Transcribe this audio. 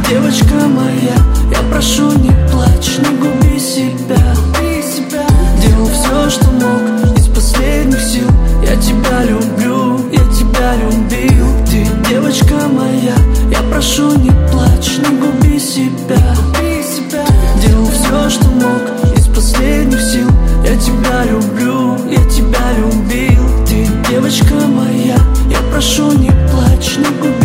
девочка моя, я прошу, не плачь, не губи себя. Делал все, что мог, из последних сил. Я тебя люблю, я тебя любил. Ты девочка моя, я прошу, не плачь, не губи себя. Делал все, что мог, из последних сил. Я тебя люблю, я тебя любил. Ты девочка моя, я прошу, не плачь, не губи